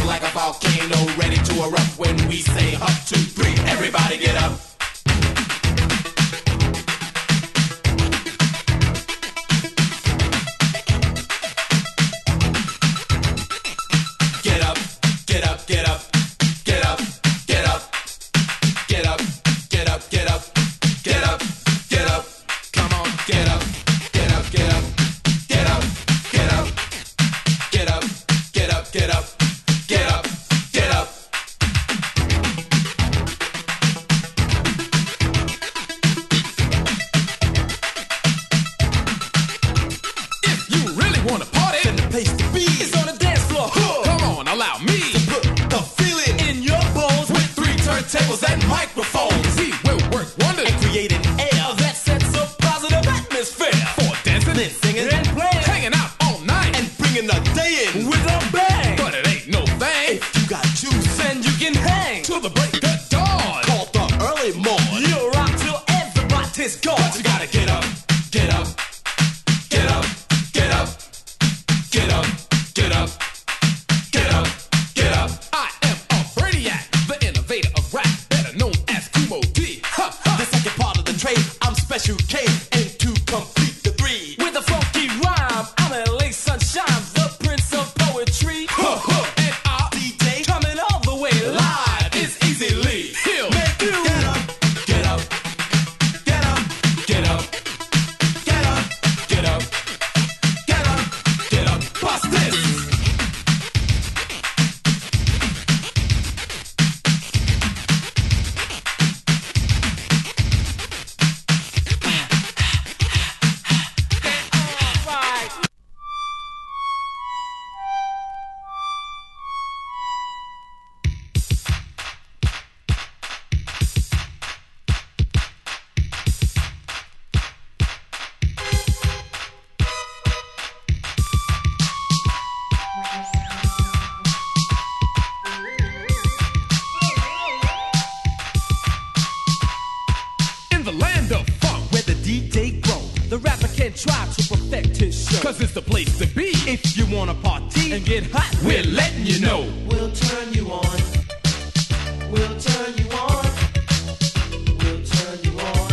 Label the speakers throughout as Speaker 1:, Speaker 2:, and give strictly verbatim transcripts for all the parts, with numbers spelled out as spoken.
Speaker 1: like a volcano, ready to erupt when we say up, two, three, everybody get up. Get up, get up, get up, get up, get up, get up, get up, get up, get up, get up, come on, get up, get up, get up, get up, get up, get up, get up, get up, get up, get up. If you really want to party, then the place to be is on the dance floor. Huh. Come on, allow me to put the feeling in your bones with three turntables and microphones. We will work wonders and create an air that sets a positive atmosphere for dancing and singing and playing, hanging out all night and bringing the day in with a bang. But it ain't no thing if you got juice and you can hang till the break of dawn. Called the early morn. You'll rock till everybody's gone. But you gotta get up, get up, get up, get up, get up, get up, get up, get up. I am a brainiac, the innovator of rap, better known as Kumo D. Ha, ha. The second part of the trade, I'm Special K, and to complete the three. With a funky rhyme, I'm L A Sunshine, the prince of poetry. Ha, ha. And our D J coming all the way live is easily he'll make you get up, get up, get up, get up, get up, get up, get up, get up, bust this. In the land of funk, where the D J grows, the rapper can try to perfect his show. Cause it's the place to be if you wanna party and get hot. We're letting you know.
Speaker 2: We'll turn you on. We'll turn you on. We'll turn you on.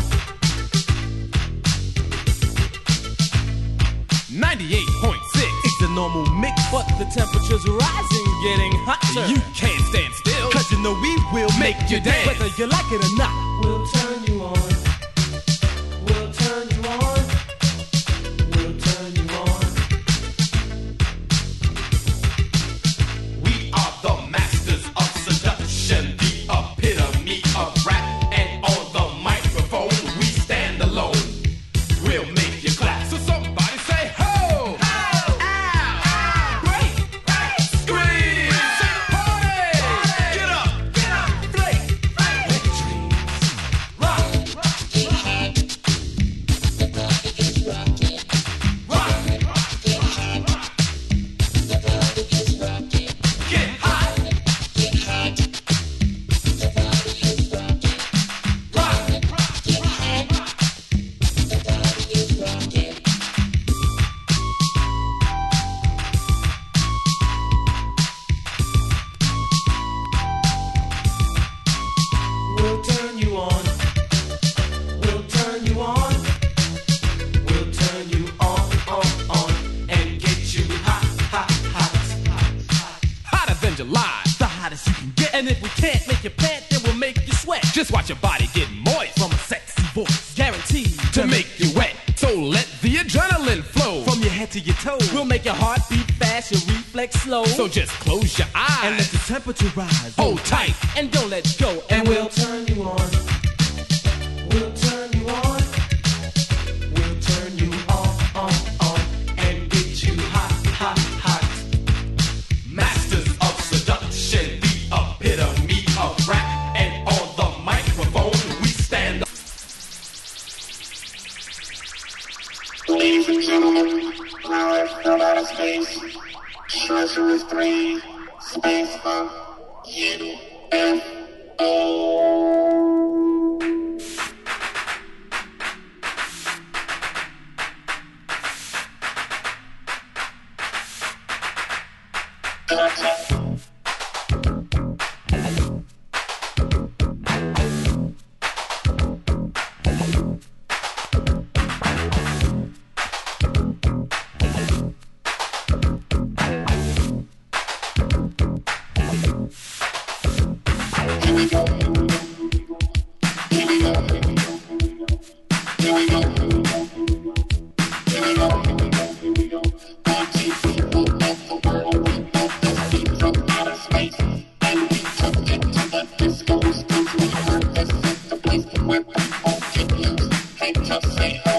Speaker 1: ninety-eight point six.
Speaker 3: It's the normal mix, but the temperature's rising, getting hotter.
Speaker 1: You can't stand still,
Speaker 3: Cause you know we will
Speaker 1: make you dance.
Speaker 3: whether you like it or not.
Speaker 2: We'll turn you on. We'll turn you on. We'll turn you on.
Speaker 1: We are the masters of seduction, the epitome of rap, and on the microphone we stand alone. We'll make you clap. So somebody say ho! Ho! Ow! Break! Break! Scream! Say party! Get up! Get up! Flake! Flake! Make dreams! Rock! Just watch your body get moist from a sexy voice, guaranteed to make you wet. So let the adrenaline flow
Speaker 3: From your head to your toes, we'll make your heart beat fast, your reflex slow.
Speaker 1: So just close your eyes
Speaker 3: and let the temperature rise.
Speaker 1: Hold tight
Speaker 3: and don't let go.
Speaker 2: And we'll turn you on. We'll turn you on. We'll turn you on, on, on, and get you hot, hot, hot.
Speaker 1: Masters of seduction, the epitome of rap, and on the microphone we stand up.
Speaker 4: Ladies and gentlemen, flowers from outer space, Sorcerer's three, Space Funk, U F O. Contact. always can whip, won't get loose. Can't tough say